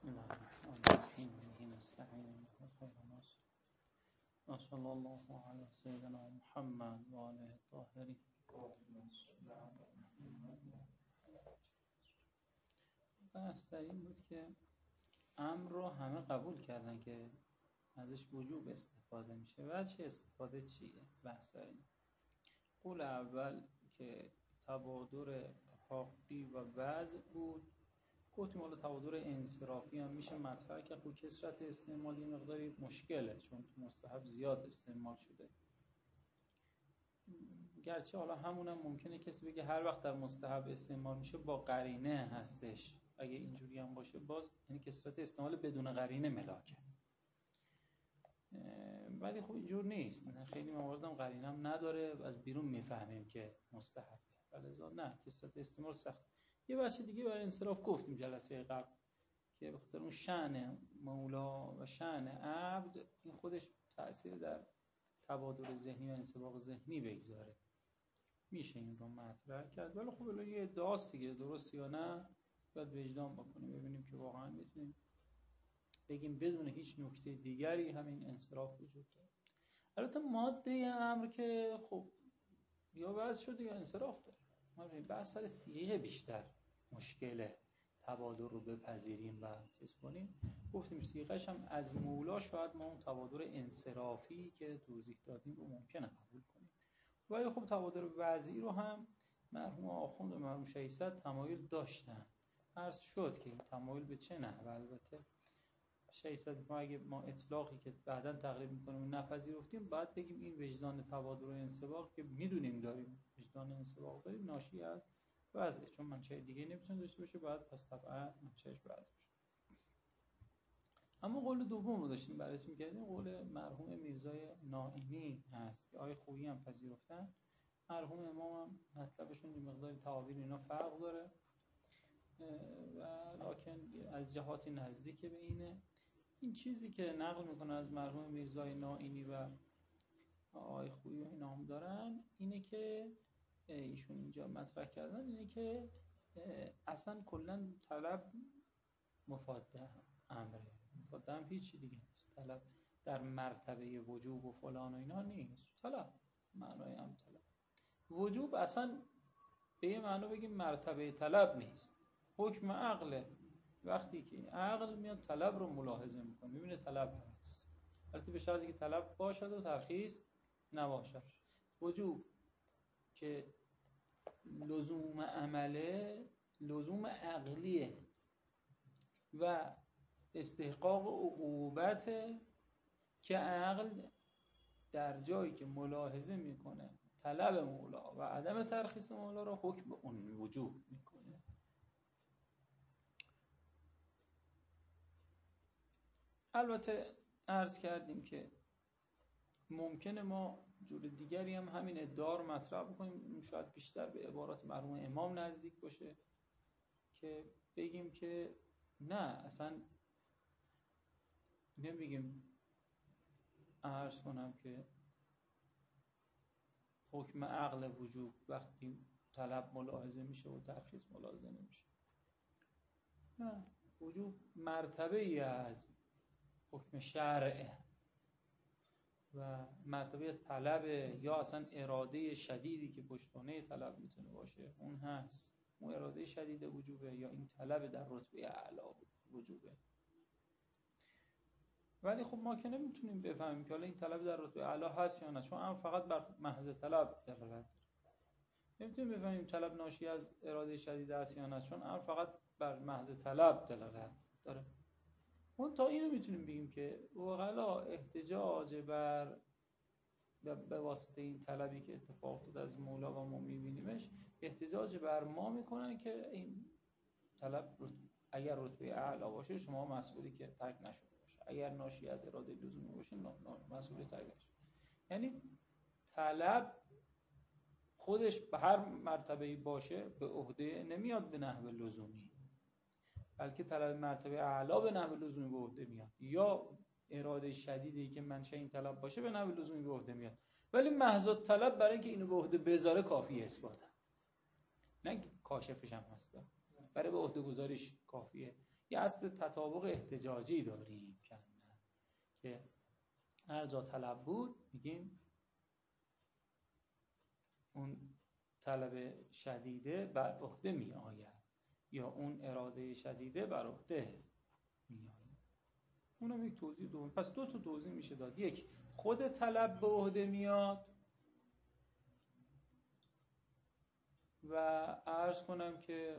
بسم الله الرحمن الرحیم. به نستعین و صلی الله علی سیدنا محمد و آله الطاهرین. بحث در این بود که امر رو همه قبول کردن که ازش وجوب استفاده میشه. وجه استفاده چیه؟ بحث در این. قول اول که تبادر حقی و وضع بود. گفتیم حالا تبادر انصرافی هم میشه مطرح که خب کثرت استعمال یه مقداری مشکله، چون تو مستحب زیاد استعمال شده. گرچه حالا همونم ممکنه کسی بگه هر وقت در مستحب استعمال میشه با قرینه هستش. اگه اینجوری هم باشه باز یعنی کثرت استعمال بدون قرینه ملاکه. ولی خب اینجور نیست. خیلی موارد هم قرینه هم نداره، از بیرون میفهمیم که مستحبه. ولذا نه، کثرت استعمال سخت. یه بچه دیگه برای انصراف گفتیم جلسه قبل که به خاطر اون شأن مولا و شأن عبد این خودش تأثیر در تبادل ذهنی و انسباق ذهنی بگذاره. میشه این رو مطرح کرد، ولی خب الان یه ادعاست دیگه، درست یا نه باید وجدان بکنیم ببینیم که واقعا میتونیم بگیم بدون هیچ نکته دیگری همین انصراف وجود داره. البته ماده امر که خب یا وضع شده یا انصراف داره. ما بحث سر صیغه بیشتر مشکله تبادر رو بپذیریم و چیز کنیم. گفتیم صیغه‌اش هم از مولا شاید ما اون تبادر انصرافی که توضیح دادیم رو ممکنه قبول کنیم، ولی خب تبادر وضعی رو هم مرحوم آخوند و مرحوم شیخ صدر تمایل داشتن. عرض شد که این تمایل به چه نحو. البته شیخ صدر ما اگه ما اطلاقی که بعداً تقریب می‌کنیم نپذیرفتیم باید بگیم این وجدان تبادر و انسباق که میدونیم داریم، وجدان انسباق داریم ناشی از وضعه، چون منشأ دیگه نمیتونه داشته باشه، باید پس طبعا منشأش وضع باشه. اما قول دوم رو داشتیم بررسی می‌کردیم، قول مرحوم میرزای نائینی هست که آقای خویی هم پذیرفتن. مرحوم امام هم مطلبشون یه مقدار تعابیر اینا فرق داره و لکن از جهاتی نزدیک به اینه. این چیزی که نقل میکنه از مرحوم میرزای نائینی و آقای خویی و اینا هم دارن اینه که ایشون اینجا مطرح کردن اینه که اصلا کلا طلب مفاده امره، مفاده هم هیچی دیگه نیست. طلب در مرتبه وجوب و فلان و اینا نیست. طلب معنای هم طلب. وجوب اصلا به یه معنا بگیم مرتبه طلب نیست، حکم عقله. وقتی که عقل میاد طلب رو ملاحظه میکنه میبینه طلب هست، البته به شرطی که طلب باشد و ترخیص نباشد. وجوب که لزوم عمله، لزوم عقلیه و استحقاق عقوبت که عقل در جایی که ملاحظه میکنه طلب مولا و عدم ترخیص مولا را حکم به اون وجوب میکنه. البته عرض کردیم که ممکنه ما جور دیگری هم همین ادعا رو مطرح بکنیم، شاید بیشتر به عبارات مرحوم امام نزدیک باشه، که بگیم که نه اصلا نمیگیم، عرض کنم که حکم عقل وجوب وقتی طلب ملاحظه میشه و ترخیص ملاحظه نمیشه. نه، وجوب مرتبه ای از حکم شرعه و مرتبه از طلب یا اصلا اراده شدیدی که پشتوانه طلب میتونه باشه اون هست. اون اراده شدید وجوبه یا این طلب در رتبه اعلی وجوبه. ولی خب ما که نمیتونیم بفهمیم که حالا این طلب در رتبه اعلی هست یا نه، چون هم فقط بر محض طلب دلالت داره. نمیتونیم بفهمیم طلب ناشی از اراده شدید است یا نه، چون هم فقط بر محض طلب دلالت داره. اون تا اینو میتونیم بگیم که وقلا احتجاج بر به واسطه این طلبی که اتفاق افتاد از مولا و ما میبینیمش، احتجاج بر ما میکنن که این طلب اگر رتبه اعلی باشه شما مسئولی که ترک نشده باشه، اگر ناشی از اراده لزومی باشه مسئولی ترک نشده. یعنی طلب خودش به هر مرتبه‌ای باشه به عهده نمیاد به نحو لزومی، بلکه طلب مرتبه اعلا به نحو لزومی به عهده میاد، یا اراده شدیدی که منشأ این طلب باشه به نحو لزومی به عهده میاد. ولی محض طلب برای اینکه اینو به عهده بذاره کافیه اثباته، نه کاشفش هم هست، برای به عهده گذاریش کافیه. یه اصل تطابق احتجاجی داریم که هر جا طلب بود میگیم اون طلب شدیده بر عهده می آید یا اون اراده شدیده بر عهده می آید. اونم یک توضیح دوم. پس دو تا توضیح میشه داد. یک، خود طلب به عهده میاد و عرض کنم که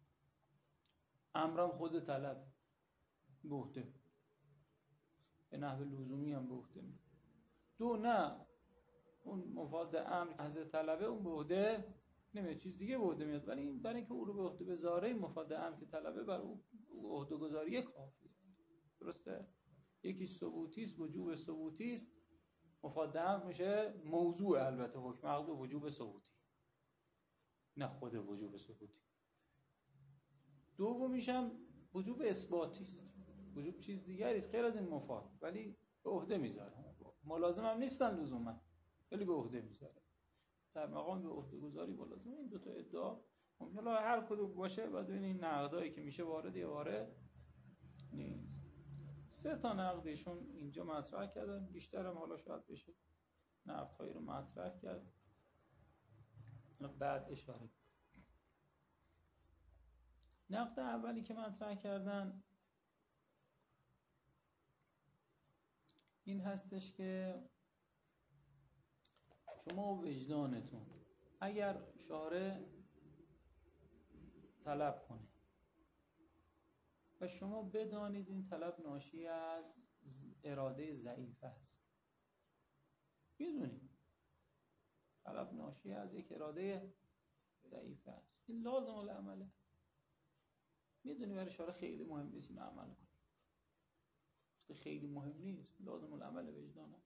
امرم خود طلب به عهده، به نحو لزومی هم به عهده میاد. دو، نه، اون مفاد امر از طلبه اون به عهده نمیاد، چیز دیگه به عهده میاد، ولی این برای اینکه او رو به عهده بذاره مفاد امر که طلبه بر او عهده گذاری کافیه. درسته؟ یکی ثبوتی است، وجوب ثبوتی است، مفاد امر میشه موضوع البته حکم عقد وجوب ثبوتی، نه خود وجوب ثبوتی. دومیش هم وجوب اثباتی است. وجوب چیز دیگری است غیر از این مفاد، ولی به عهده میذاره. ملازم هم نیستن لزوما، ولی به عهده میذاره. در مقام به عهده گذاری ملازم. این دو تا ادعا ممکنه هر کدوم باشه، بعد ببین این نقدایی که میشه وارد یا وارد نیست. 3 تا نقدشون اینجا مطرح کردن، بیشتر هم حالا شاید بشه نقدهایی رو مطرح کرد بعد اشاره. نقد اولی که مطرح کردن این هستش که شما وجدانتون اگر شارع طلب کنه و شما بدانید این طلب ناشی از اراده ضعیف است، میدونید طلب ناشی از یک اراده ضعیف است، این لازم العمله. میدونی برای شارع خیلی مهم نیست این عمل کنی، خیلی مهم نیست، لازم العمل وجدانه.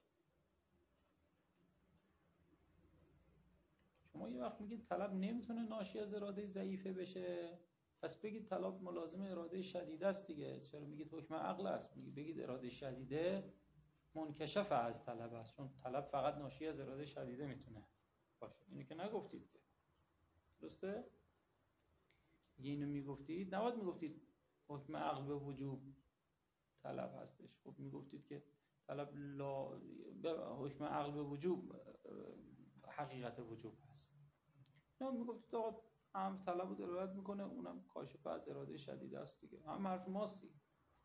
شما یه وقت میگید طلب نمیتونه ناشی از اراده ضعیفه بشه، پس بگید طلب ملازم اراده شدیده است دیگه. چرا میگید حکم عقل است؟ بگید اراده شدیده منکشف از طلب است، چون طلب فقط ناشی از اراده شدیده میتونه باشه. اینو که نگفتید که، درسته؟ اینو میگفتید، نباید میگفتید حکم عقل به وجوب طلب هستش. خب میگفتید که طلب حکم عقل به وجوب حقیقت وجوب هست. نه، میگفتید آقا هم طلب رو دلالت میکنه، اونم کاشف از اراده شدیده است دیگه، هم حرف ماست دیگه.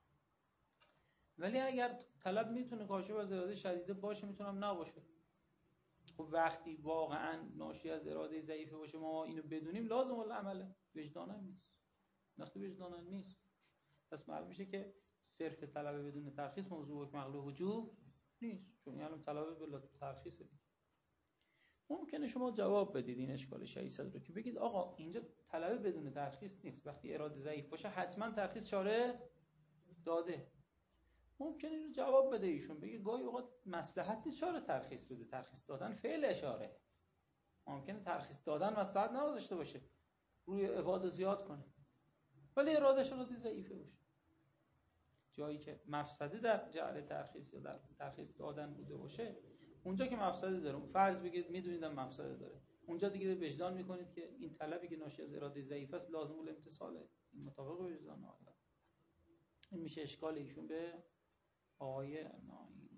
ولی اگر طلب میتونه کاشف از اراده شدیده باشه، میتونم نباشه. خب وقتی واقعا ناشی از اراده ضعیفه باشه ما اینو بدونیم، لازم العمله، وجدانن نیست. وقتی وجدانن نیست پس معلوم میشه که صرف طلب بدون ترخیص موضوع حکم عقل وجوب نیست، چون یعنی طلب بلا ترخیصه دیگه. ممکنه شما جواب بدید این اشکال 600 رو که بگید آقا اینجا طلب بدون ترخیص نیست، وقتی اراده ضعیف باشه حتما ترخیص شارع داده. ممکنه اینو جواب بده ایشون، بگه گاهی اوقات مصلحت نیست شارع ترخیص بده، ترخیص دادن فعل اشاره. ممکنه ترخیص دادن مصلحت نداشته باشه، روی عباد زیاد کنه، ولی ارادهش اراده ضعیفه باشه. جایی که مفسده در جعل ترخیص یا در ترخیص دادن بوده باشه، اونجا که مفسده داره، فرض بگید میدونیدم مفسده داره، اونجا دیگه وجدان میکنید که این طلبی که ناشی از اراده ضعیف است لازم الامتثاله، این مطابق وجدان آقا. این میشه اشکال ایشون به آیه ناینی.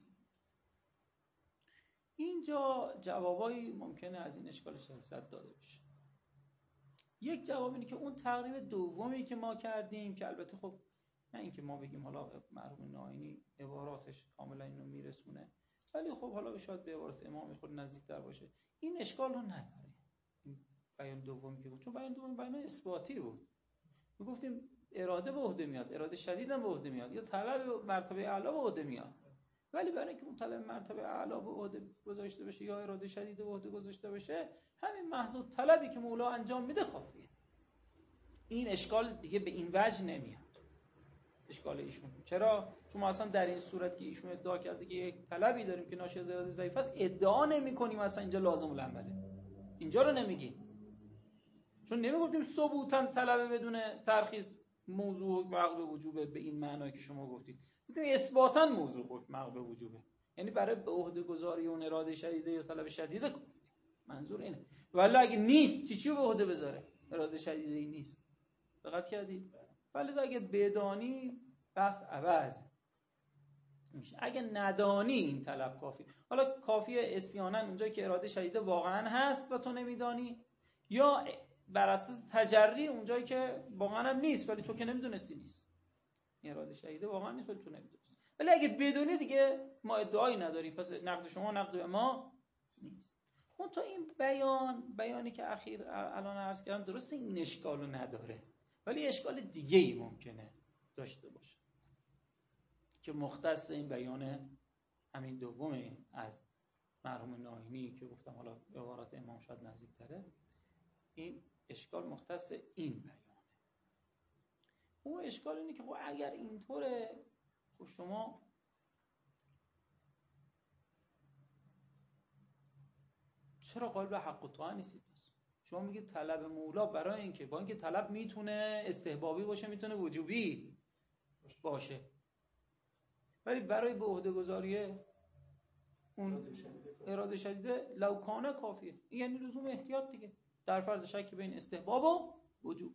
اینجا جوابایی ممکنه از این اشکال 600 داده بشه. یک جواب اینه که اون تقریب دومی که ما کردیم، که البته خب نه اینکه ما بگیم حالا مرحوم ناینی عباراتش کاملا اینو میرسونه، ولی خب حالا شاید به عبارت امام خود نزدیک‌تر باشه، این اشکال رو نداره. این بیان دومی که بود، چون بیان دومی بیان اثباتی بود، میگفتیم اراده به عهده میاد، اراده شدید هم به عهده میاد، یا طلب مرتبه اعلی به عهده میاد. ولی برای اینکه اون طلب مرتبه اعلی به عهده گذاشته بشه یا اراده شدید به عهده گذاشته بشه، همین محض طلبی که مولا انجام میده کافیه. این اشکال دیگه به این وجه نمیاد. اشکال ایشون چرا؟ چون ما اصلا در این صورت که ایشون ادعا کرده که یک طلبی داریم که ناشی از اراده ضعیف است، ادعا نمی‌کنیم اصلا اینجا لازم العمله. اینجا رو نمیگیم. چون نمیگفتیم ثبوتاً طلب بدون ترخیص موضوع حکم عقل وجوبه به این معنایی که شما گفتید. گفتیم اثباتاً موضوع حکم عقل وجوبه. یعنی برای به عهده گذاری اون اراده شدیده یا طلب شدیده منظور اینه. ولی اگه نیست چی به عهده بذاره؟ اراده شدیده ای نیست. دقت کردید؟ ولی اگه بدانی بس عوض میشه. اگه ندانی این طلب کافی. حالا کافیه اسیانا اونجایی که اراده شدیده واقعا هست و تو نمیدانی، یا بر اساس تجری اونجایی که واقعا هم نیست ولی تو که نمیدونستی نیست. اراده شدیده واقعا نیست ولی تو نمیدونستی. ولی اگه بدونی دیگه ما ادعایی نداریم، پس نقد شما نقد ما نیست. اون تو این بیانی که الان عرض کردم درسته این اشکالو نداره، ولی اشکال دیگه ای ممکنه داشته باشه که مختص این بیان همین دومه از مرحوم ناینی که گفتم حالا عبارات امام شاید نزدیک تره. این اشکال مختص این بیانه. اون اشکال اینه که خب اگر اینطوره، خب شما چرا قائل حق و طاعه نیستید؟ شما میگید طلب مولا برای اینکه با اینکه طلب میتونه استحبابی باشه، میتونه وجوبی باشه، ولی برای به عهده گذاری اون اراده شدیده لوکانه کافیه. یعنی لزوم احتیاط دیگه در فرض شک بین استحباب و وجوب،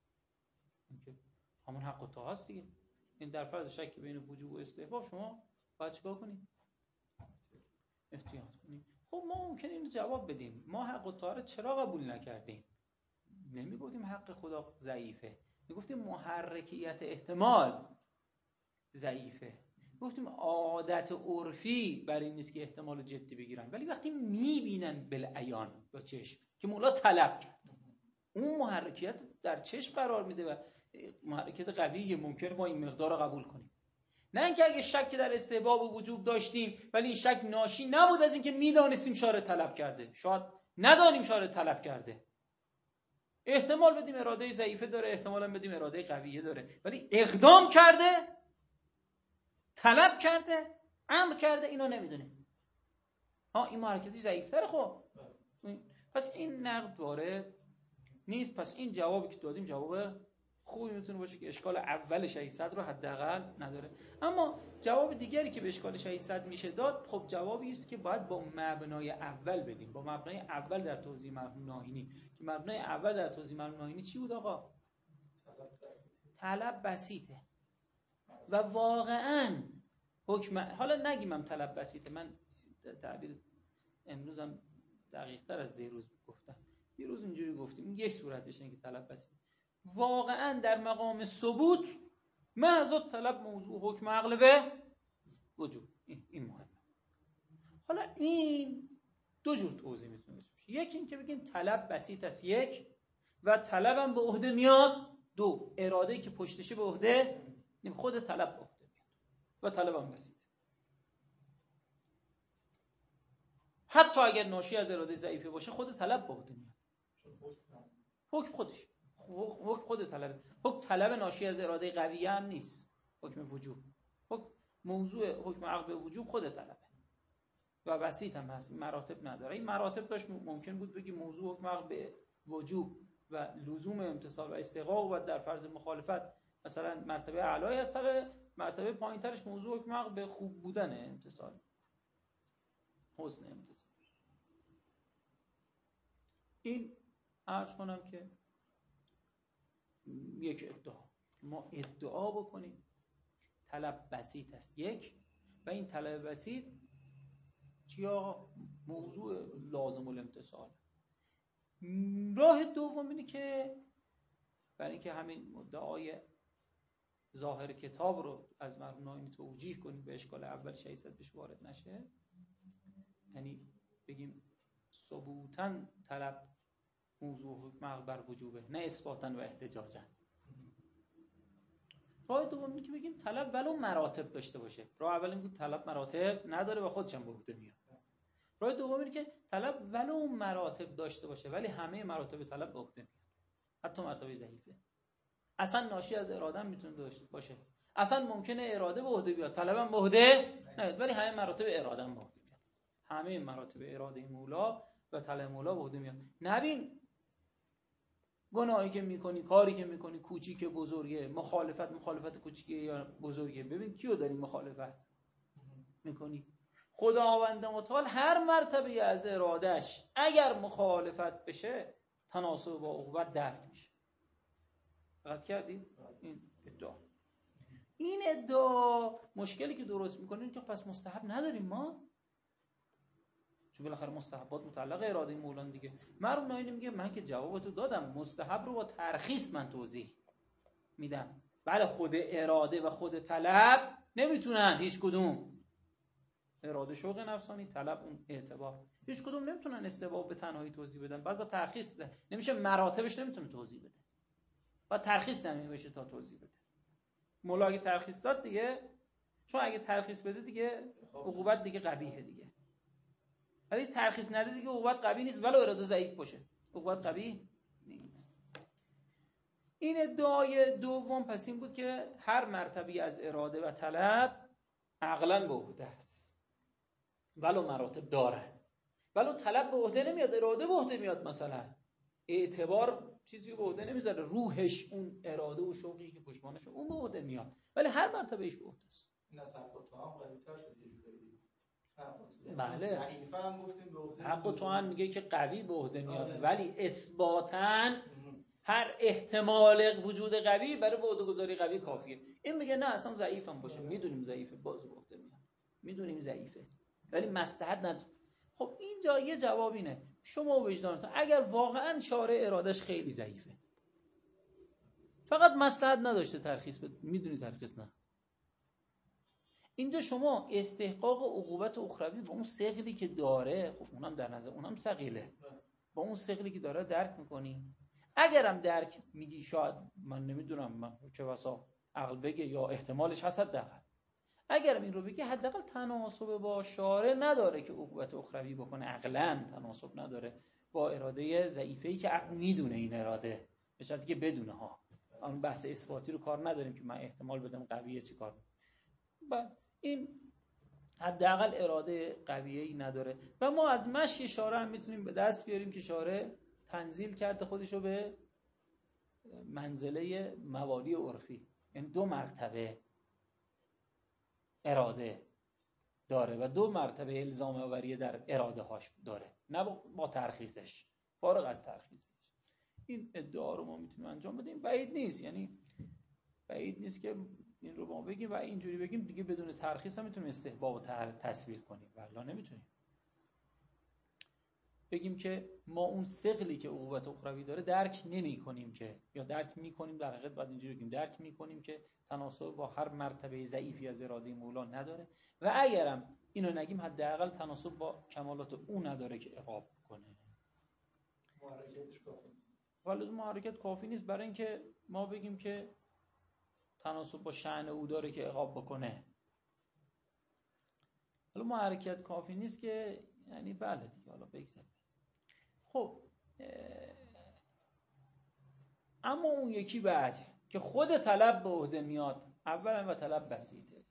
همون حق و طاعه است دیگه. این در فرض شک بین وجوب و استحباب شما باید چیکار کنید؟ احتیاط کنید. خب ما ممکنه اینو جواب بدیم، ما حق و طاعه چرا قبول نکردیم؟ نمیگفتیم حق خدا ضعیفه، میگفتیم محرکیت احتمال ضعیفه. گفتیم عادت عرفی برای این نیست که احتمال جدی بگیرن، ولی وقتی میبینن بالعیان با چشم که مولا طلب کرد، اون محرکیت در چشم قرار میده و محرکیت قویه، ممکنه ما این مقدار رو قبول کنیم. نه اینکه اگه شک در استحباب و وجوب داشتیم ولی این شک ناشی نبود از اینکه میدانستیم شارع طلب کرده، شاید ندانیم شارع طلب کرده، احتمال بدیم اراده ضعیفه داره، احتمال هم بدیم اراده قویه داره، ولی اقدام کرده، طلب کرده، امر کرده، اینا نمیدونیم. این محرکتی ضعیفتره. خب پس این نقد وارد نیست. پس این جوابی که دادیم جواب خوبی میتونه باشه که اشکال اول شهید صدر رو حداقل نداره. اما جواب دیگری که به اشکال شهید صدر میشه داد، خب جوابی است که باید با مبنای اول بدیم، با مبنای اول در توضیح مرحوم ناهینی. که مبنای اول در توضیح مرحوم ناهینی چی بود آقا؟ طلب بسیطه و واقعاً حکم، حالا نگیمم طلب بسیطه، من تعبیر امروزم دقیق تر از دیروز گفتم. دیروز اینجوری گفتیم یه صورتش اینه که طلب بسیطه، واقعاً در مقام ثبوت محض طلب موضوع حکم عقل به وجود. این مهمه. حالا این دو جور توضیح میتونه بشه. یکی این که بگیم طلب بسیط است، یک، و طلبم به عهده میاد، دو، اراده‌ای که پشتشه به عهده خود طلب به عهده میاد و طلبم بسیط. حتی اگر ناشی از اراده ضعیفه باشه خود طلب به عهده میاد. حکم خودش، حکم خود طلب، حکم طلب ناشی از اراده قویه هم نیست، حکم وجوب، حکم موضوع حکم عقل به وجوب خود طلبه و بسیط هم هست، مراتب نداره. این مراتب داشت ممکن بود بگی موضوع حکم عقل به وجوب و لزوم امتصال و استحقاق و در فرض مخالفت مثلا مرتبه اعلای است، مرتبه پایینترش موضوع حکم عقل به خوب بودن امتصال، حسن امتصال. این عرض کنم که یک ادعا، ما ادعا بکنیم طلب بسیط است یک، و این طلب بسیط چیا؟ موضوع لازم الامتصال. راه دوم اینه که برای اینکه همین مدعای ظاهر کتاب رو از مرحوم ناینی توجیه کنیم به اشکال اول شایسته بهش وارد نشه، یعنی بگیم ثبوتاً طلب موضوع حکم بر وجوبه، نه اثباتاً و احتجاجاً. راه دوم اینه که بگیم طلب ولو مراتب داشته باشه. راه اول اینه که طلب مراتب نداره و خودش هم به عهده میاد. راه دوم اینه که طلب ولو مراتب داشته باشه ولی همه مراتب طلب به عهده میاد، حتی مرتبه ضعیفه. اصلا ناشی از اراده هم میتونه داشته باشه، اصلا ممکنه اراده به عهده بیاد طلبم به عهده نیاد، ولی همه مراتب اراده هم به عهده میاد. همه مراتب اراده مولا و طلب مولا به عهده میاد. نبین گناهی که میکنی، کاری که میکنی کوچیک بزرگه، مخالفت کوچیکه یا بزرگه، ببین کیو داری مخالفت میکنی؟ خداوند متعال هر مرتبه از ارادش اگر مخالفت بشه تناسب با عقوبت درک میشه. دقت کردید؟ این ادعا مشکلی که درست میکنه این که پس مستحب نداریم ما، چون بالاخره مستحبات متعلق اراده مولا دیگه. مرحوم ناینی میگه من که جوابتو دادم، مستحب رو با ترخیص من توضیح میدم. بله خود اراده و خود طلب نمیتونن هیچ کدوم، اراده شوق نفسانی، طلب اون اعتبار، هیچ کدوم نمیتونن استحباب به تنهایی توضیح بدن. بعد با ترخیص نمیشه، مراتبش نمیتونه توضیح بده، بعد ترخیص زمین بشه تا توضیح بده. مولا اگه ترخیص داد دیگه، چون اگه ترخیص بده دیگه عقوبت دیگه قبیحه دیگه، ولی ترخیص نده دیگه عقوبت قبیح نیست ولو اراده ضعیف باشه، عقوبت قبیح نیست. این ادعای دوم پس این بود که هر مرتبه از اراده و طلب عقلاً به عهده است، ولو مراتب داره، ولو طلب به عهده نمیاد، اراده به عهده میاد. مثلا اعتبار چیزی به عهده نمیذاره، روحش اون اراده و شوقی که پشتوانشه اون به عهده میاد، ولی هر مرتبهش به عهده است. این از حق و توام قوی‌تر شده یه جوری. بله ضعیفه هم گفتیم به عهده، حق و توام میگه که قوی به عهده میاد، ولی اثباتاً هر احتمال وجود قوی برای به عهده گذاری قوی کافیه. این میگه نه اصلا ضعیف هم باشه، میدونیم ضعیفه، باز به عهده میاد، میدونیم ضعیفه ولی مصلحت نداره. خب اینجا یه جواب اینه، شما وجدانتون اگر واقعا شارع ارادش خیلی ضعیفه، فقط مصلحت نداشته ترخیص بده، میدونی ترخیص نه، اینجا شما استحقاق عقوبت اخروی با اون ثقلی که داره، خب اونم در نظر اونم ثقیله، با اون ثقلی که داره درک میکنی. اگرم درک میگی شاید من نمیدونم، من چه بسا عقل بگه یا احتمالش هست، حداقل اگرم این رو بگی حداقل تناسب با شارع نداره که عقوبت اخروی بکنه، عقلاً تناسب نداره با اراده ضعیفه‌ای که عقل میدونه این اراده، به شرطی که بدونه ها، اون بحث اثباتی رو کار نداریم که من احتمال بدم قویه چی کار. این حداقل اراده قویه‌ای نداره و ما از مشی شارع هم میتونیم به دست بیاریم که شارع تنزیل کرده خودشو به منزله موالی عرفی، یعنی 2 مرتبه اراده داره و 2 مرتبه الزام آوری در اراده هاش داره، نه با ترخیصش، فارغ از ترخیصش. این ادعا رو ما میتونیم انجام بدیم، بعید نیست، یعنی بعید نیست که این رو ما بگیم و اینجوری بگیم دیگه بدون ترخیص هم میتونیم استحباب و تصویر کنیم، ولی نمیتونیم بگیم که ما اون ثقلی که عقوبت اخروی داره درک نمی کنیم که، یا درک میکنیم، در حقیقت باید اینجوری بگیم درک میکنیم که تناسب با هر مرتبه ضعیفی از اراده مولا نداره و اگرم اینو نگیم حداقل تناسب با کمالات او نداره که عقاب کنه. محرکتش کافی نیست، ولی محرکت کافی نیست برای اینکه ما بگیم که تناسب با شأن او داره که عقاب بکنه. حالا محرکت کافی نیست که یعنی بله دیگه، حالا بگذاریم. خب اما اون یکی وجه که خود طلب به عهده میاد، اولا و طلب بسیطه.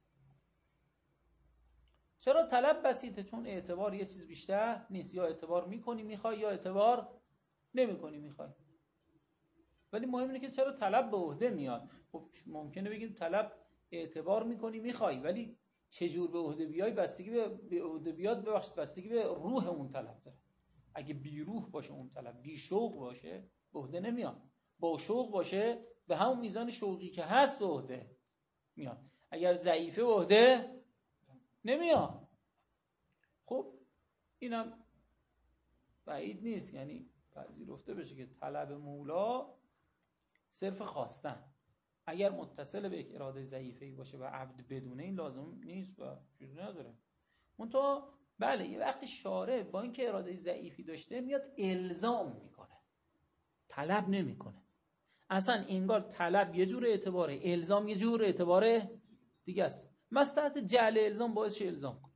چرا طلب بسیطه؟ چون اعتبار یه چیز بیشتر نیست، یا اعتبار میکنی میخوای یا اعتبار نمیکنی میخوای. ولی مهم اینه که چرا طلب به عهده میاد. خب ممکنه بگیم طلب اعتبار میکنی میخوای، ولی چجور به عهده بیای بستگی به عهده بیاد، ببخشید بستگی به روح اون طلب داره. اگه بی روح باشه اون طلب، بی شوق باشه به عهده نمیاد، با شوق باشه به همون میزان شوقی که هست به عهده میاد، اگر ضعیفه به عهده نمیاد. خب اینم بعید نیست، یعنی پذیرفته بشه که طلب مولا صرف خواستن، اگر متصل به یک اراده ضعیفه‌ای باشه و عبد بدونه این لازم نیست و چیزی نداره. منتها بله یه وقتی شارع با اینکه اراده ضعیفی داشته میاد الزام میکنه، طلب نمیکنه. اصلا انگار طلب یه جور اعتباره، الزام یه جور اعتباره دیگه است. مصلحت جعل الزام باعث شه الزام کنه.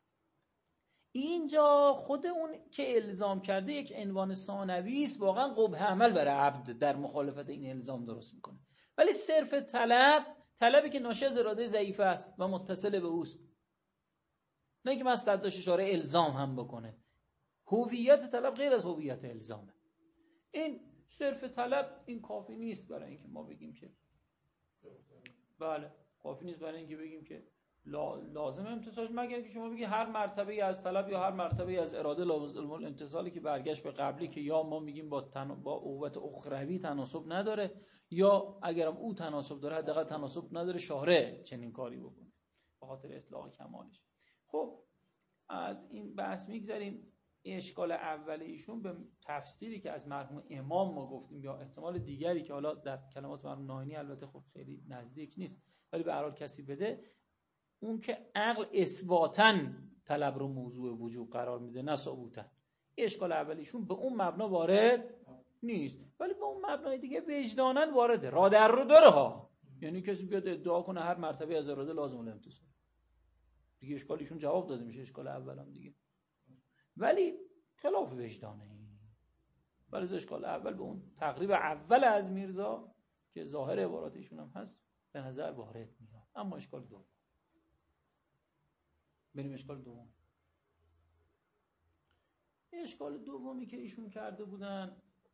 اینجا خود اون که الزام کرده یک عنوان ثانوی است، واقعا قبح عمل برای عبد در مخالفت این الزام درست میکنه. ولی صرف طلبی که ناشی از اراده ضعیف است و متصل به اوست، نه که مصلحت داشته شارع الزام هم بکنه. هویت طلب غیر از هویت الزامه. این صرف طلب این کافی نیست برای اینکه ما بگیم که بله، کافی نیست برای اینکه بگیم که لازم امتصالش، مگر که شما بگی هر مرتبه از طلب یا هر مرتبه از اراده لازم الامتصالی که برگشت به قبلی، که یا ما میگیم با قوت اخروی تناسب نداره، یا اگرم او تناسب داره حداقل تناسب نداره شارع چنین کاری بکنه به خاطر اطلاق کمالش. خب از این بحث میگذاریم. اشکال اولی ایشون به تفسیری که از مرحوم امام ما گفتیم یا احتمال دیگری که حالا در کلمات مرحوم ناینی البته خب خیلی نزدیک نیست ولی به هر حال کسی بده، اون که عقل اثباتاً طلب رو موضوع وجوب قرار میده نه ثبوتاً. اشکال اولیشون به اون مبنا وارد نیست ولی به اون مبنای دیگه وجداناً وارده. را در رو داره ها، یعنی کسی بیاد ادعا کنه هر مرتبه از اراده لازم الامتصال، دیگه اشکالشون جواب داده میشه، اشکال اولام دیگه، ولی خلاف وجدانه این. ولی اشکال اول به اون تقریب اول از میرزا که ظاهر عباراتشون هم هست به نظر وارد میاد. اما اشکال دوم، بریم اشکال دوم. اشکال دومی که ایشون کرده بودن،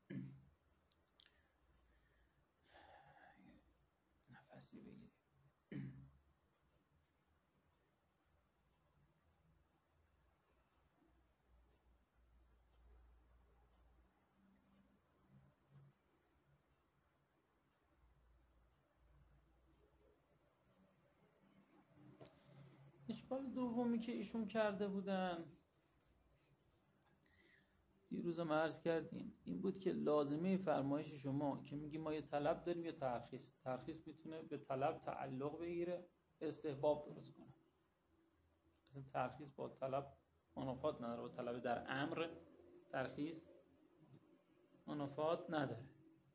نفسی بگیریم، اشکال دومی که ایشون کرده بودن دیروز هم عرض کردیم این بود که لازمه فرمایش شما که میگی ما یه طلب داریم یا ترخیص میتونه به طلب تعلق بگیره استحباب درست کنه. مثلا ترخیص با طلب منافات نداره، با طلب در امر ترخیص منافات نداره،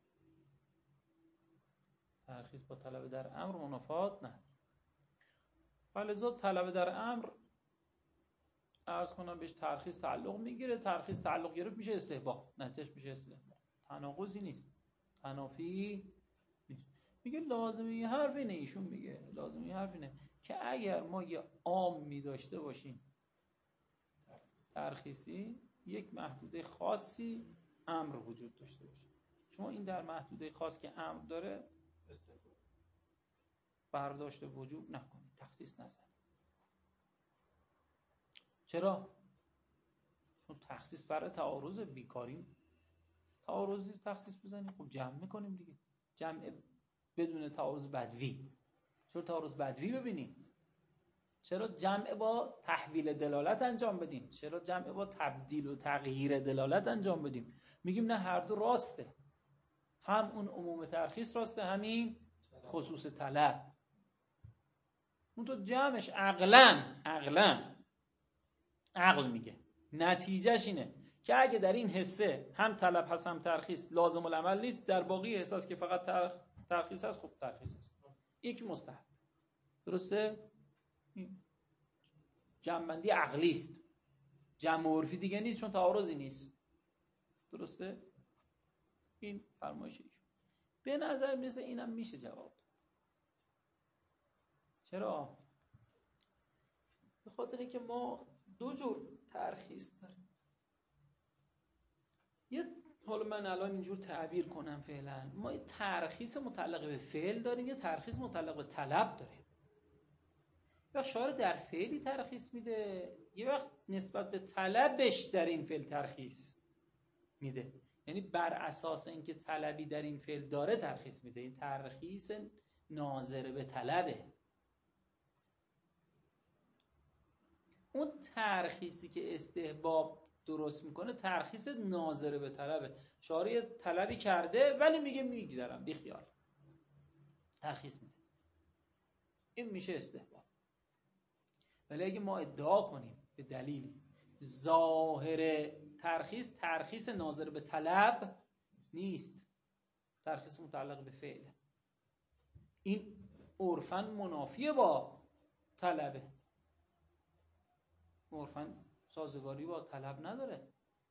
ترخیص با طلب در امر منافات نداره. فلذا طلب در امر عرض کنم بهش ترخیص تعلق میگیره، ترخیص تعلق گرفت میشه استحباب، نتیجهش میشه استحباب، تناقضی نیست، تنافی نیست. میگه لازمی حرف اینه، ایشون میگه لازمی حرف اینه که اگر ما یه عام میداشته باشیم ترخیصی، یک محدوده خاصی امر وجود داشته باشه، شما این در محدوده خاص که امر داره برداشت وجوب نکنید، تخصیص نزنید. چرا؟ چون تخصیص برای تعارض بیکاری، تعارضی تخصیص بزنیم خب جمع میکنیم دیگه، جمع بدون تعارض بدوی. چرا تعارض بدوی ببینیم؟ چرا جمع با تحویل دلالت انجام بدیم؟ چرا جمع با تبدیل و تغییر دلالت انجام بدیم؟ میگیم نه هر دو راسته، هم اون عموم ترخیص راسته همین خصوص طلب. اون تو جمعش عقل میگه نتیجهش اینه که اگه در این حصه هم طلب هست هم ترخیص لازم العمل نیست، در باقی حصص که فقط ترخیص هست خب ترخیص هست، یک مستحب. درسته؟ جمع‌بندی عقلی است، جمع عرفی دیگه نیست چون تعارضی نیست. درسته؟ این فرمایش ایشون به نظر میرسه اینم میشه جواب. چرا؟ به خاطر اینکه ما دو جور ترخیص داریم. حالا من الان اینجور تعبیر کنم فعلا، ما یه ترخیص متعلق به فعل داریم، یه ترخیص متعلق به طلب داریم. یه وقت شارع در فعلی ترخیص میده، یه وقت نسبت به طلبش در این فعل ترخیص میده، یعنی بر اساس اینکه طلبی در این فعل داره ترخیص میده. این ترخیص ناظر به طلبه. اون ترخیصی که استحباب درست میکنه ترخیص ناظر به طلبه. شارع طلبی کرده ولی میگه میگذرم بیخیال، ترخیص میده، این میشه استحباب. ولی اگه ما ادعا کنیم به دلیلی ظاهر ترخیص ناظر به طلب نیست، ترخیص متعلق به فعله، این عرفاً منافی با طلبه، عرفاً سازگاری با طلب نداره.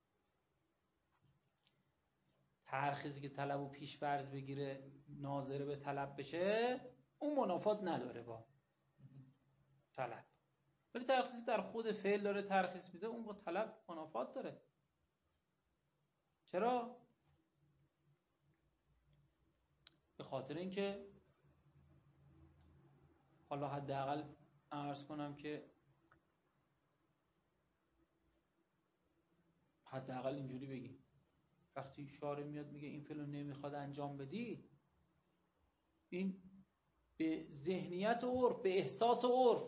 ترخیصی که طلبو پیش فرض بگیره ناظر به طلب بشه اون منافات نداره با طلب، ولی ترخیصی در خود فعل داره ترخیص میده اون با طلب منافات داره. چرا؟ به خاطر اینکه حالا حداقل عرض کنم که حداقل اینجوری بگیم وقتی شارع میاد میگه این فعل رو نمیخواد انجام بدی، این به ذهنیت عرف، به احساس عرف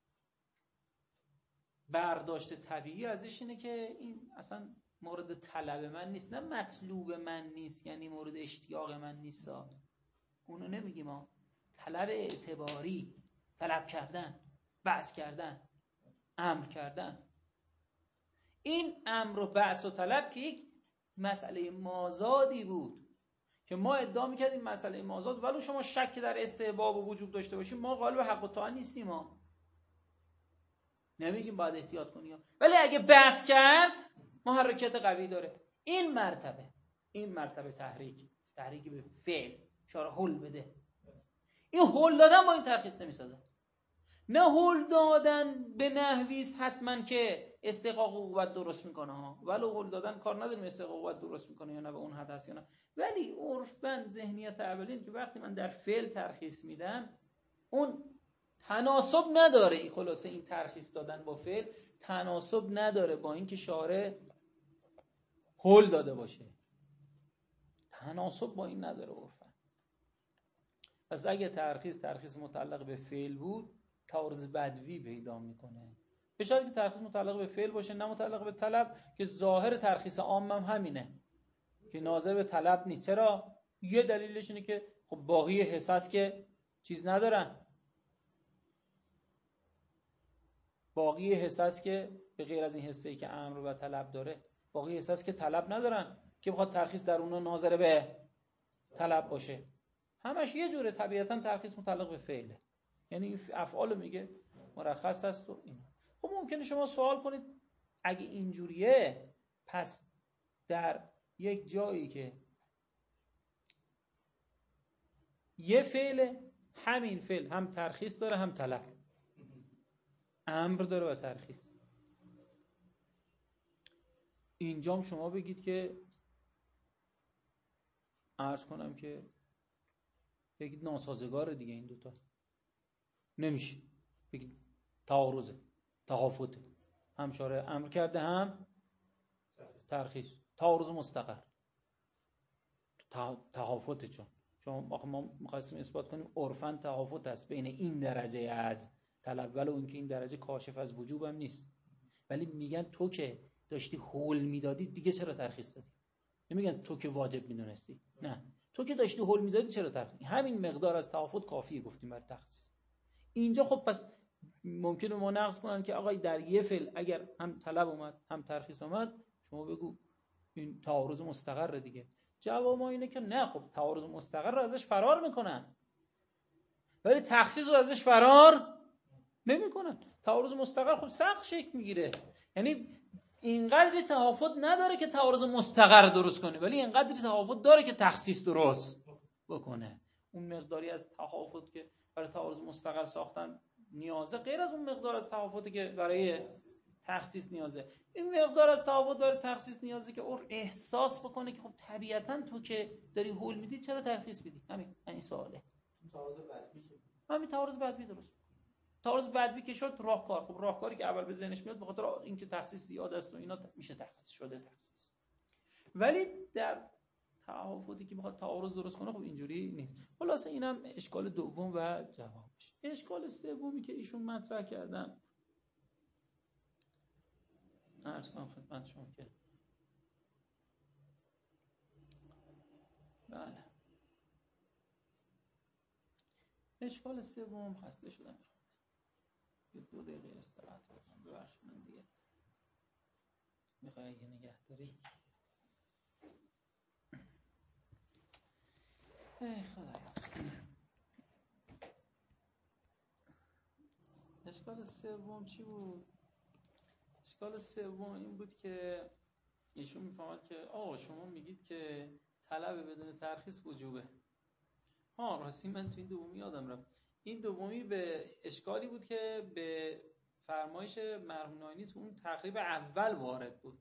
برداشت طبیعی ازش اینه که این اصلا مورد طلب من نیست، نه مطلوب من نیست، یعنی مورد اشتیاق من نیست. اونو نمیگیم ما، طلب اعتباری، طلب کردن، بحث کردن، امر کردن. این امر و بحث و طلب که یک مسئله مازادی بود که ما ادعا میکردیم مسئله مازاد، ولو شما شک در استحباب و وجوب داشته باشیم ما قالب حق و طاعت نیستیم، ما نمیگیم باید احتیاط کنی، ولی اگه بحث کرد محرکات قوی داره. این مرتبه تحریک به فعل اشاره هل بده. این هل دادن با این ترخیص نمیسازه، نه هل دادن به نحویست حتما که استحقاق عقوبت درست میکنه ها، ولو هل دادن کار نداریم استحقاق عقوبت درست میکنه یا نه، به اون حد هست یا نه، ولی عرفاً ذهنیت اولین که وقتی من در فعل ترخیص میدم اون تناسب نداره. این خلاصه این ترخیص دادن با فعل تناسب نداره با اینکه شارع هل داده باشه، تناسب با این نداره عرفاً. پس اگه ترخیص متعلق به فعل بود تعارض بدوی پیدا میکنه، به شرطی که ترخیص متعلق به فعل باشه نه متعلق به طلب، که ظاهر ترخیص عام هم همینه که ناظر به طلب نیست. چرا؟ یه دلیلش اینه که خب باقی حصص که چیز ندارن، باقی حصص که به غیر از این حصه‌ای که امر و طلب داره، باقی حصص که طلب ندارن که بخواد ترخیص در اونها ناظر به طلب باشه. همش یه جوره، طبیعتا ترخیص متعلق به فعله، یعنی افعال میگه مرخص است و این. خب ممکنه شما سوال کنید اگه اینجوریه پس در یک جایی که یه فعل، همین فعل هم ترخیص داره هم طلب، امر داره و ترخیص، اینجام شما بگید که عرض کنم که بگید ناسازگاره دیگه این دوتا، نمیشه بگید تعارضه، تخافته، هم شارع امر کرده هم ترخیص، تعارض مستقر، تخافته. چون ما می‌خواستیم اثبات کنیم عرفاً تخافت است بین این درجه از طلب، ولو اینکه این درجه کاشف از وجوب هم نیست، ولی میگن تو که داشتی هول میدادی دیگه چرا ترخیص دادی؟ نمیگن تو که واجب میدونستی، نه تو که داشتی هول میدادی چرا ترخیص؟ همین مقدار از تخافت کافیه گفتیم برای تخصیص. اینجا خب پس ممکنه ما نقض کنن که آقای در یه فعل اگر هم طلب اومد هم ترخیص اومد شما بگو این تعارض مستقره دیگه. جواب ما اینه که نه، خب تعارض مستقر رو ازش فرار میکنن ولی تخصیص رو ازش فرار نمیکنن. تعارض مستقر خب سخت شکل میگیره، یعنی اینقدر تهافت نداره که تعارض مستقر درست کنه، ولی اینقدر تهافت داره که تخصیص درست بکنه. اون مقداری از تهافت که برای تعارض مستقر ساختن نیازه غیر از اون مقدار از تهافتی که برای تخصیص نیازه. این مقدار از تهافت برای تخصیص نیازه که اون احساس بکنه که خب طبیعتاً تو که داری هول میدی چرا تخصیص میدی. همین سواله. همین تعارض بدوی درست. تعارض بدوی که شد راهکار، خب راهکاری که اول به ذهنش میاد به خاطر اینکه تخصیص زیاد است و اینا میشه تخصیص شده تخصیص، ولی در تهافتی که میخواد تعارض درست کنه خب اینجوری نیست. خلاصه اینم اشکال دوم و جوابش. اشکال سومی که ایشون مطرح کردن عرض کنم خدمت شما که بله اشکال سوم خسته شدم یه 2 دقیقه استراحت کنم. ببخشید من دیگه میخوای اگه نگهداری ای خدایا. اشکال سوم چی بود؟ اشکال سوم این بود که ایشون میفهمد که شما میگید که طلب بدون ترخیص وجوبه. راستی من تو این دومی یادم رفت، این دومی به اشکالی بود که به فرمایش مرحوم ناینی تو اون تقریب اول وارد بود.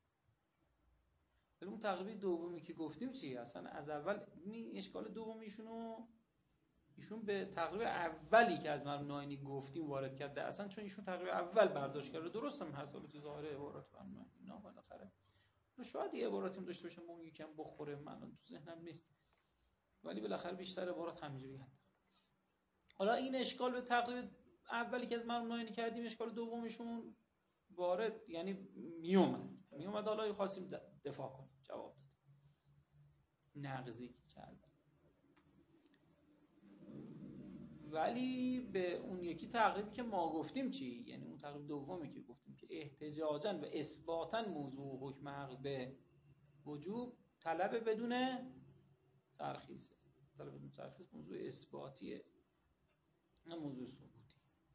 ولی اون تقریب دومی که گفتیم چی؟ اصلا از اول این اشکال دومیشونو ایشون به تقریب اولی که از مرحوم ناینی گفتیم وارد کرده، اصلا چون ایشون تقریب اول برداشت کرده. درست هم هست تو ظاهر عبارات مرحوم ناینی اینا بالاخره شاید یه عباراتی داشته باشه اون یکم بخوره، من تو ذهنم نیست، ولی بالاخره بیشتر عبارات همینجوری هست. حالا این اشکال به تقریب اولی که از مرحوم ناینی کردیم، اشکال دومشون وارد یعنی میومد حالا خواستیم دفاع کنیم، جواب داد نقضی کردن. ولی به اون یکی تقریبی که ما گفتیم چی؟ یعنی اون تقریب دومی که گفتیم که احتجاجاً و اثباتاً موضوع حکم عقل به وجوب طلب بدون ترخیصه. طلب بدون ترخیص موضوع اثباتیه، نه موضوع ثبوتی.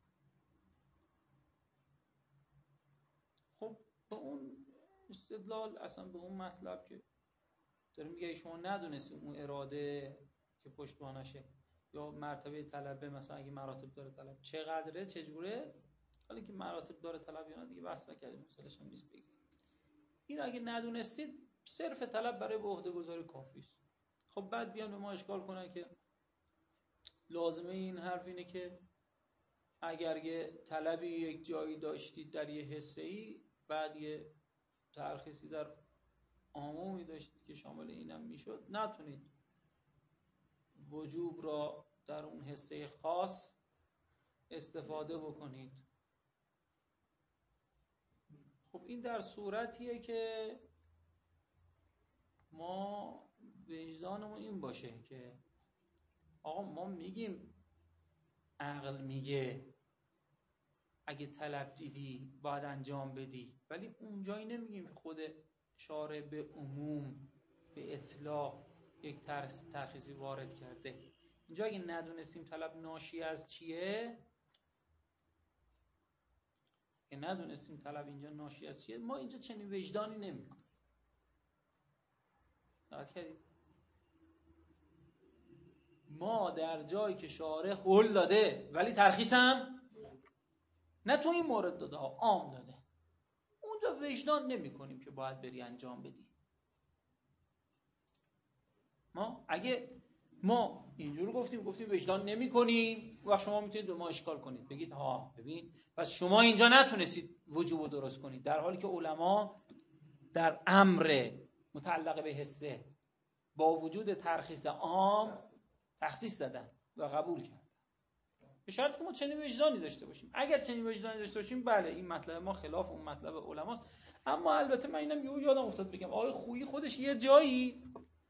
خب به اون استدلال اصلا به اون مطلب که داره میگه شما ندونستید اون اراده که پشتوانشه یا مرتبه طلبه، مثلا اگه مراتب داره طلب چقدره چجوره، حالا که مراتب داره طلب یا نه دیگه بحث نکردیم، مثالش هم نیست بگذاریم. این اگه ندونستید صرف طلب برای به عهده گذاری کافی است. خب بعد بیان به ما اشکال کنن که لازمه این حرف اینه که اگر یه طلبی یک جایی داشتید در یه حصه‌ای، بعد یه ترخیصی در عمومی داشتید که شامل اینم میشد، نتونید وجوب را در اون حصه خاص استفاده بکنید. خب این در صورتیه که ما وجدانمون این باشه که آقا ما میگیم عقل میگه اگه طلب دیدی باید انجام بدی، ولی اونجایی نمیگیم که خود شارع به عموم به اطلاق یک ترخیصی وارد کرده. اینجا اگه ندونستیم طلب ناشی از چیه، ما اینجا چنین وجدانی نمی‌کنیم. دقت کردید؟ ما در جایی که شارع حل داده ولی ترخیص هم نه تو این مورد داده ها، عام داده، اونجا وجدان نمی کنیم که باید بری انجام بدی. اگه ما اینجور گفتیم وجدان نمی کنیم و شما میتونید به ما اشکال کنید، بگید ها ببین پس شما اینجا نتونستید وجوب رو درست کنید، در حالی که علما در امر متعلق به حصه با وجود ترخیص عام تخصیص دادن و قبول کردن، به شرطی که ما چنین وجدانی داشته باشیم. اگر چنین وجدانی داشته باشیم بله این مطلب ما خلاف اون مطلب علماست. اما البته من اینم یادم افتاد بگم آقای خویی خودش یه جایی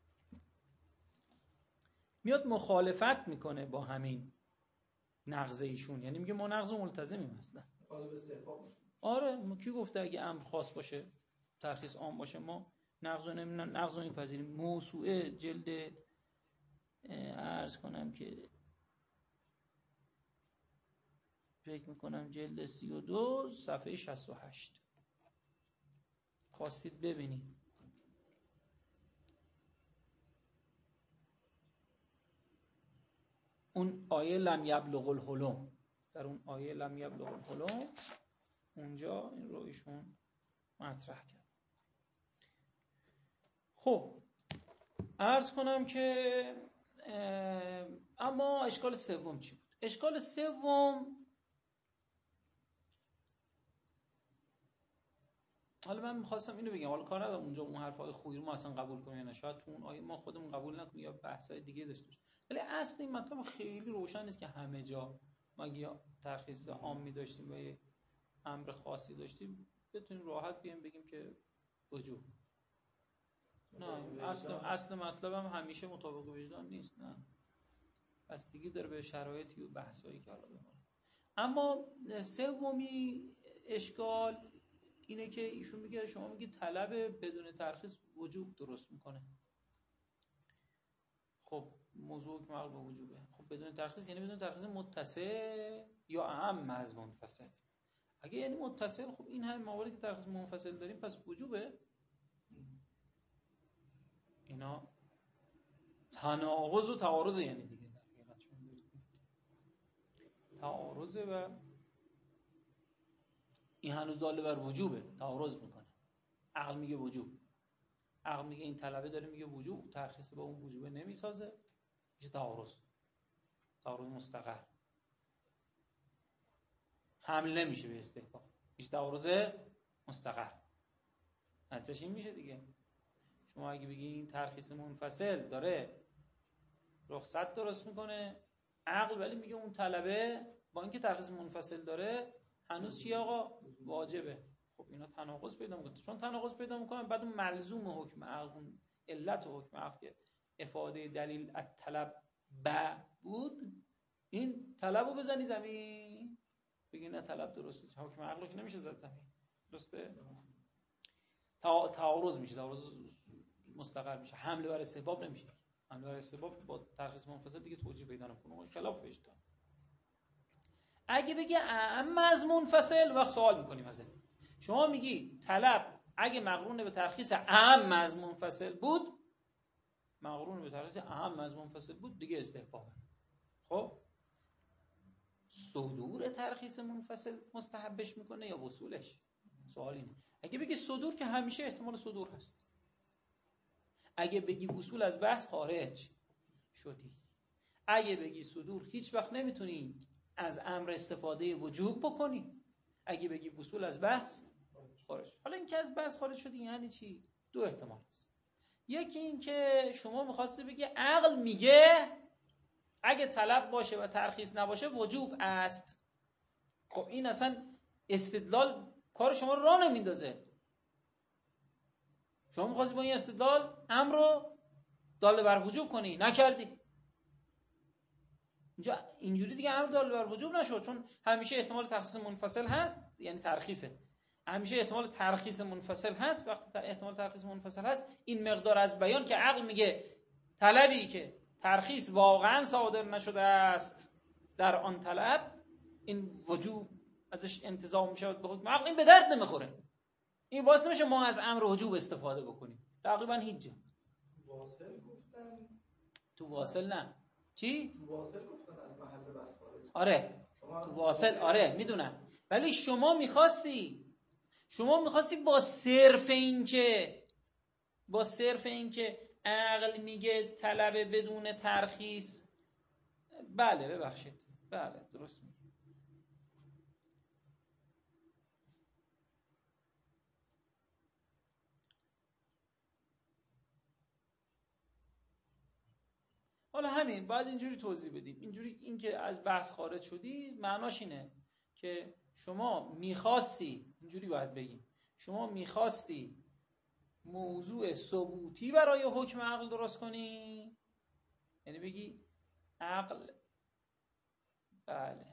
میاد مخالفت میکنه با همین نقض ایشون، یعنی میگه ما نقض ملتزمیم اصلا. آره ما کی گفته اگه امر خاص باشه ترخیص عام باشه ما نقض نمیپذیریم. موسوعه جلد عرض کنم که فکر میکنم جلد 32 صفحه 68 خواستید ببینید. اون آیه لم یبلغ الحلم، در اون آیه لم یبلغ الحلم اونجا این رو ایشون مطرح کرد. خب عرض کنم که اما اشکال سوم چی بود؟ اشکال سوم، حالا من می‌خواستم اینو بگم، حالا کار ندارم اونجا اون حرفای خویی رو ما اصلا قبول کنیم یا نه، شاید تو اون آیه ما خودمون قبول نکنیم یا بحثای دیگه داشته باشیم، ولی اصل این مطلب خیلی روشن نیست که همه جا ما اگه ترخیص عامی داشتیم و یه امر خاصی داشتیم بتونیم راحت بیایم بگیم که وجوب. نه اصل مطلب هم همیشه مطابق وجدان نیست، نه بستگی داره به شرایطی و بحثایی که حالا بمونه. اما سومی اشکال اینه که ایشون میگه شما میگید طلب بدون ترخیص وجوب درست میکنه. خب موضوع که مربوط به وجوبه، خب بدون ترخیص یعنی بدون ترخیص متصل یا اعم از منفصل؟ اگه یعنی متصل، خب این همه مواردی که ترخیص منفصل داریم پس وجوبه. اینا تناقض و تعارض، یعنی دیگه در حقیقت تعارضه و این هنوز داله بر وجوبه، تعارض میکنه. عقل میگه وجوب، عقل میگه این طلبه داره میگه وجوب، ترخیص با اون وجوبه نمیسازه، میشه تعارض. تعارض مستقر، حمل نمیشه به استحباب، هیچ تعارض مستقر. نتیجهش این میشه دیگه. شما اگه بگی این ترخیص منفصل داره رخصت درست میکنه، عقل ولی میگه اون طلبه با اینکه ترخیص منفصل داره هنوز چی آقا؟ واجبه. خب اینا تناقض پیدا میکنه. چون تناقض پیدا میکنه بعد اون ملزوم حکم عقل، علت حکم عقل که افاده دلیل الطلب بود، این طلب رو بزنی زمین، بگی نه طلب درسته، حکم عقل که نمیشه زد زمین، درسته؟ تعارض میشه، تعارض مستقر میشه، حمله بر استحباب نمیشه. حمله بر استحباب با ترخیص منفصل دیگه توجیه پیدا نمیکنه، خلافش داره. اگه بگی اعم از منفصل، وقت سوال میکنیم ازت. شما میگی طلب اگه مقرون به ترخیص اعم از منفصل بود، مقرون به ترخیص اعم از منفصل بود دیگه استحبابه. خب صدور ترخیص منفصل مستحبش میکنه یا وصولش؟ سوال اینه. اگه بگی صدور که همیشه احتمال صدور هست، اگه بگی وصول از بحث خارج شدی. اگه بگی صدور هیچ وقت نمیتونی از امر استفاده وجوب بکنی، اگه بگی وصول از بحث خارج. حالا این که از بحث خارج شدی یعنی چی؟ دو احتمال هست. یکی این که شما میخواستی بگی عقل میگه اگه طلب باشه و ترخیص نباشه وجوب است. خب این اصلا استدلال کار شما رو راه نمیندازه. شما میخواستی با این استدلال امر رو دال بر وجوب کنی، نکردی. اینجا اینجوری دیگه امر دال بر وجوب نشد، چون همیشه احتمال تخصیص منفصل هست، یعنی ترخیصه. همیشه احتمال ترخیص منفصل هست. وقتی احتمال ترخیص منفصل هست، این مقدار از بیان که عقل میگه طلبی که ترخیص واقعا صادر نشده است در آن طلب، این وجوب ازش انتزاع میشه به حکم عقل، این به درد نمیخوره. این باعث نمیشه ما از امر وجوب استفاده بکنیم تقریبا هیچ جا. واصل گفتن تو واصل نه. چی؟ تو واصل گفتن از محل بس خارج. آره تو واصل آره میدونم، ولی شما میخواستی با صرف این که عقل میگه طلب بدون ترخیص. بله ببخشید، بله درست میگه. حالا همین باید اینجوری توضیح بدیم. اینجوری این که از بحث خارج شدی معناش اینه که شما میخواستی، اینجوری باید بگیم، شما میخواستی موضوع ثبوتی برای حکم عقل درست کنی، یعنی بگی عقل بله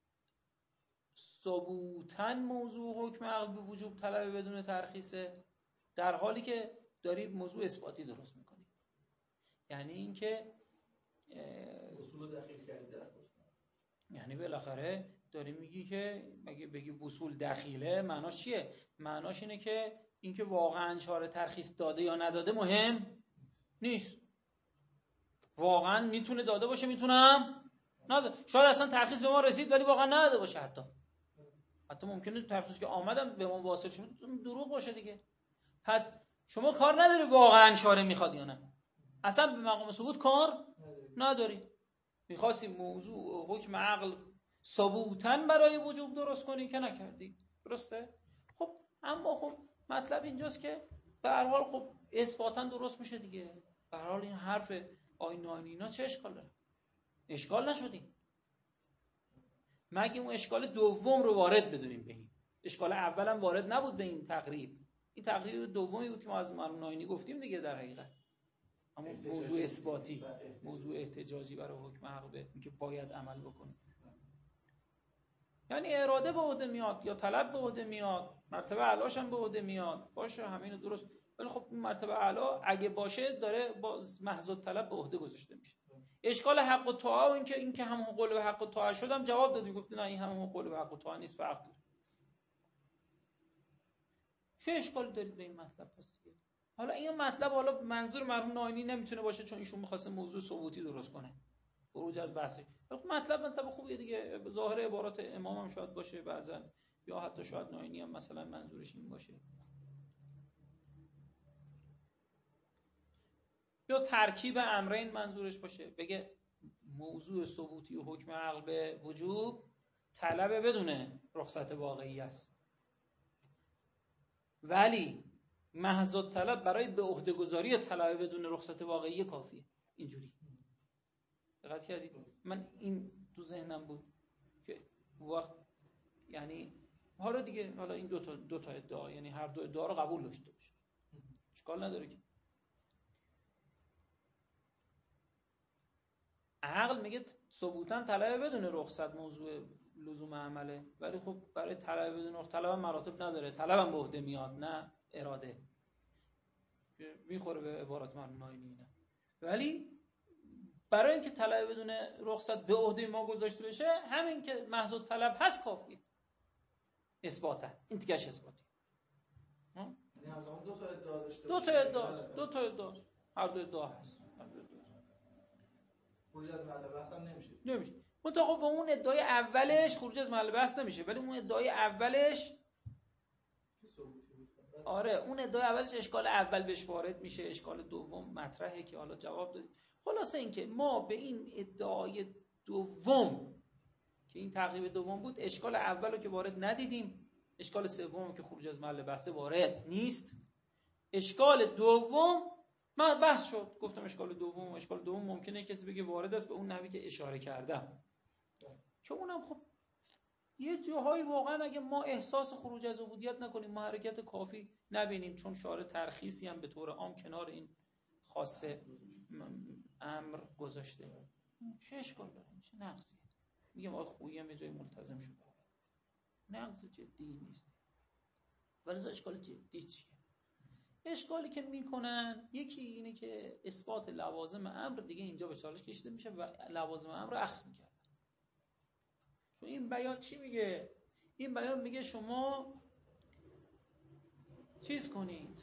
ثبوتاً موضوع حکم عقل به وجوب طلب بدون ترخیصه، در حالی که داری موضوع اثباتی درست میکنی. یعنی اینکه اصول دخیل کردی در حکم، یعنی بالاخره داری میگی که اگه بگی وصول دخیله معناش چیه؟ معناش اینه که اینکه واقعا چاره ترخیص داده یا نداده مهم نیست. واقعا میتونه داده باشه، میتونم نداده. شاید اصلا ترخیص به ما رسید ولی واقعا نداده باشه. حتی ممکنه ترخیص که آمدم به ما واصل شد دروغ باشه دیگه. پس شما کار نداری واقعا چاره میخواد یا نه، اصلا به مقام ثبوت کار نداری. میخواستی موضوع حکم عقل ثبوتاً برای وجوب درست کنی که نکردی، درسته؟ خب اما خب مطلب اینجاست که به هر حال خب اثباتاً درست میشه دیگه. به هر حال این حرف آیین اینا چه اشکال داره؟ اشکال نشدیم مگه اون اشکال دوم رو وارد بدونیم به این. اشکال اول هم وارد نبود به این تقریب. این تقریب دومی بود که ما از مرحوم ناینی گفتیم دیگه. در حقیقت اما موضوع اثباتی، موضوع احتجاجی برای حکم عقل به اینکه باید عمل بکنیم، یعنی اراده به عهده میاد یا طلب به عهده میاد، مرتبه اعلاش هم به عهده میاد، باشه همین درست. ولی خب این مرتبه اعلا اگه باشه داره با محض طلب به عهده گذاشته میشه. اشکال حق و طاعه و اینکه هم قول به حق و طاعه شدم جواب دادی، گفتی نه این هم قول به حق و طاعه نیست، فرق داره. چه اشکالی دارید به این مطلب پس دیگه؟ حالا این مطلب حالا منظور مرحوم ناینی نمیتونه باشه چون ایشون می‌خواسته موضوع ثبوتی درست کنه، خروج از بحثی. مطلب خوبیه دیگه. ظاهر عبارات امام هم شاید باشه بعضن، یا حتی شاید ناینی هم مثلا منظورش این باشه، یا ترکیب امرین منظورش باشه، بگه موضوع ثبوتی و حکم عقل به وجوب طلب بدون رخصت واقعی است، ولی محض طلب برای به عهده گذاری طلب بدون رخصت واقعی کافیه. اینجوری دقت کردید؟ من این تو ذهنم بود که وقت یعنی حالا دیگه حالا این دو تا ادعا، یعنی هر دو ادعا رو قبول داشته باشه، اشکال نداره که عقل میگه ثبوتاً طلب بدون رخصت موضوع لزوم عمله، ولی خب برای طلب بدون رخصت طلب مراتب نداره، طلبم به عهده میاد نه اراده، میخوره به عبارات مرمونای نه. ولی برای اینکه طلب بدون رخصت به عهده ما گذاشته بشه، همین که محض طلب هست کافیه اثباتا. این دیگه اثباتی. یعنی همزمان دو تا ادعا داشته دو تا ادعاست. هر دو ادعا هست. خروج از محل بحث هم نمیشه. منتها با اون ادعای اولش خروج از محل بحث نمیشه، ولی اون ادعای اولش آره، اون ادعای اولش اشکال اول بهش وارد میشه، اشکال دوم مطرحه که حالا جواب دادیم. خلاصه اینکه ما به این ادعای دوم که این تقریب دوم بود، اشکال اولو که وارد ندیدیم، اشکال سوم که خروج از محل بحث وارد نیست، اشکال دوم من بحث شد، گفتم اشکال دوم ممکنه کسی بگه وارد است به اون نحوی که اشاره کردم، که اونم خب یه جاهایی واقعا اگه ما احساس خروج از عبودیت نکنیم، ما حرکت کافی نبینیم، چون شارع ترخیصی هم به طور عام کنار این خاصه امر گذاشته، چه اشکال داره؟ چه نقصی؟ میگم آقا خویی هم یه جای ملتزم شده، نقص جدی نیست. ولی اشکال جدی چیه؟ اشکالی که میکنن یکی اینه که اثبات لوازم امر دیگه اینجا به چالش کشیده میشه و لوازم امر رو اخذ میکردن. چون این بیان چی میگه؟ این بیان میگه شما چیز کنید،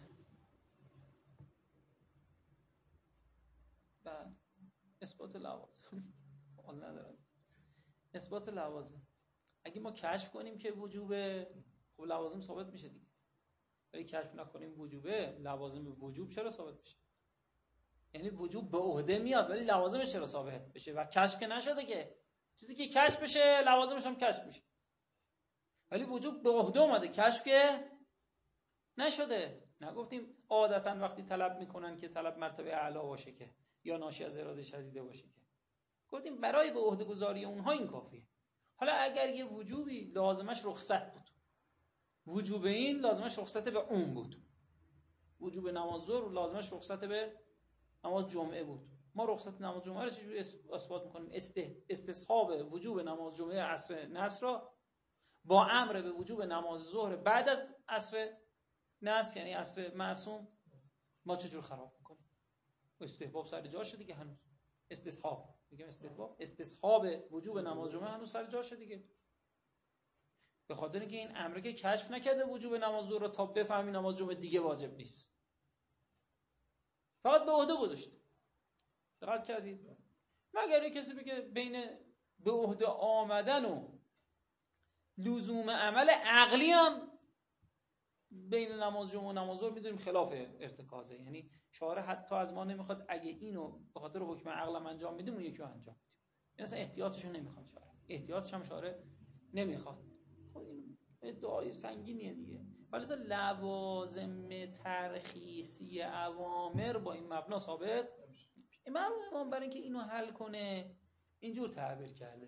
بعد اثبات لوازم حال ندارم. اثبات لوازم اگه ما کشف کنیم که وجوبه، خب لوازم ثابت میشه دیگه. ولی کشف نکنیم وجوبه، لوازم وجوب چرا ثابت میشه؟ یعنی وجوب به عهده میاد ولی لوازمش چرا ثابت بشه؟ و کشف که نشده که، چیزی که کشف بشه لوازمش هم کشف میشه. ولی وجوب به عهده اومده، کشف که نشده. نگفتیم عادتا وقتی طلب میکنن که طلب مرتبه اعلی باشه که یا ناشی از اراده شدیده باشه که، گفتیم برای به عهده گذاری اونها این کافیه. حالا اگر یه وجوبی لازمش رخصت بود، وجوب این لازمش رخصت به اون بود، وجوب نماز ظهر لازمش رخصت به نماز جمعه بود، ما رخصت نماز جمعه رو چجوری اثبات میکنیم؟ استصحاب وجوب نماز جمعه عصر نصر را با امر به وجوب نماز ظهر بعد از عصر نصر، یعنی عصر معصوم، ما چجور خراب میکنیم؟ استحباب سر جاشه دیگه، هنوز استصحاب میگم، استصحاب وجوب نماز جمعه هنوز سر جاشه دیگه. به خاطر اینکه این امر که کشف نکرده وجوب نماز ظهر رو تا بفهمی نماز جمعه دیگه واجب نیست، فقط به عهده گذاشته. دقت کردید؟ مگر کسی بگه بین به عهده آمدن و لزوم عمل عقلی هم بین نماز جمعه و نماز ظهر میدونیم خلاف ارتکازه، یعنی شارع حتی از ما نمیخواد اگه اینو به خاطر حکم عقلم انجام میدیم اون یکی رو انجام بدیم، یعنی اصلا احتیاطشو نمیخواد شارع، احتیاطش هم شارع نمیخواد. خب این ادعای سنگینیه دیگه. ولی لوازم ترخیصی اوامر با این مبنا ثابت امام برای اینکه اینو حل کنه اینجور تعبیر کرده.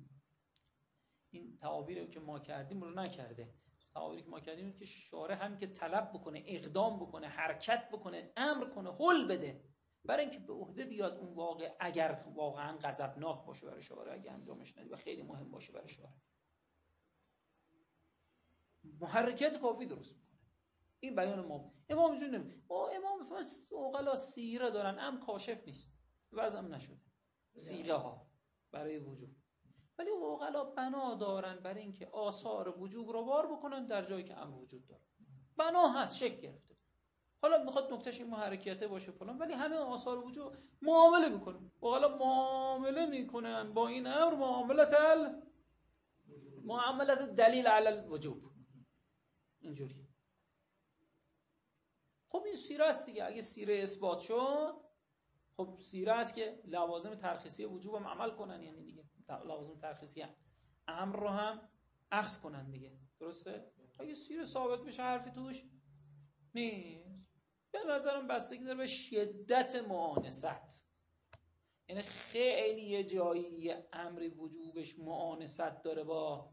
این تعابیری که ما کردیم رو نکرده. تعابیری که ما کردیم که شارع هم که طلب بکنه، اقدام بکنه، حرکت بکنه، امر کنه، حل بده برای اینکه به عهده بیاد اون واقع، اگر واقعا غضبناک باشه برای شارع، اگه انجامش ندی و خیلی مهم باشه برای شارع، محرکات کافی درست میکنه. این بیان امام اینجوری نمیگه. امام اوقلا سیره دارن، ام کاشف نیست، وضعم نشده سیره ها برای وجوب، ولی اوقلا بنا دارن برای اینکه آثار وجوب رو بار بکنن در جایی که امر وجود داره، بنا هست، شکل گرفته. حالا میخواد نکتهش این محرکاته باشه فلان، ولی همه آثار وجوب معامله میکنن، اوقلا معامله میکنن با این امر معاملت دلیل علی الوجوب، اینجوری. خب این سیره است دیگه. اگه سیره اثبات شد، خب سیره است که لوازم ترخیصی وجوب هم عمل کنن، یعنی دیگه لوازم ترخیصی امر رو هم اخذ کنن دیگه، درسته؟ اگه سیره ثابت بشه حرفی توش نیست. به نظرم بستگی داره به شدت معانست، یعنی خیلی یه جایی یه امری وجوبش معانست داره با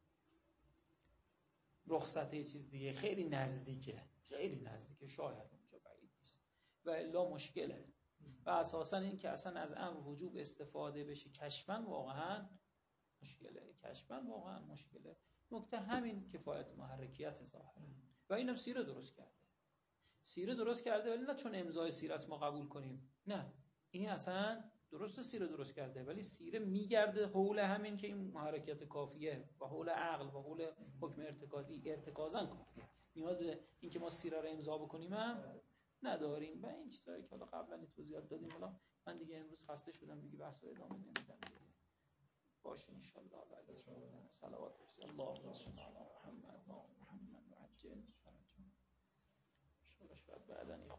رخصت یه چیز دیگه، خیلی نزدیکه شاید اونجا بعید نیست و الا مشکله. و اساسا این که اصلا از امر وجوب استفاده بشه کشفاً واقعا مشکله. نکته همین کفایت محرکیت ظاهره و اینم سیره درست کرده ولی نه چون امضای سیره است ما قبول کنیم، نه، این اصلا درست سیره درست کرده ولی سیره میگرده حول همین که این محرکیت کافیه و حول عقل و حول حکم ارتکازاً کافیه، نیاز به این که ما سیره رو امضا بکنیم هم نداریم. و این چیزایی که حالا قبلا توضیحات دادیم، حالا من دیگه امروز خسته شدم دیگه بحث رو ادامه نمیدم دیگه. باشه ان شاء الله. صلوات الله علی محمد و عجل فرجهم. ان شاء الله شاید بعداً